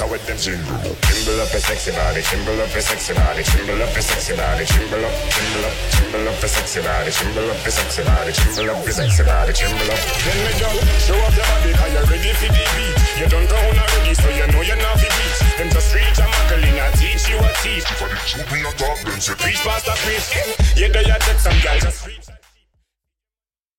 with them jingle. Tremble up a sexy body, tremble up a sexy body, tremble up a sexy body, tremble up, tremble up, tremble up a sexy body, tremble up a sexy body, tremble up a sexy body, tremble up. Then me girl, show off your body 'cause you're ready for the beat. You don't round already, so you know you're not the beat. Them just reach a muggling and teach you a teach. If I did shoot me a talk, then say preach past the preach. You do your text, some girl just reach.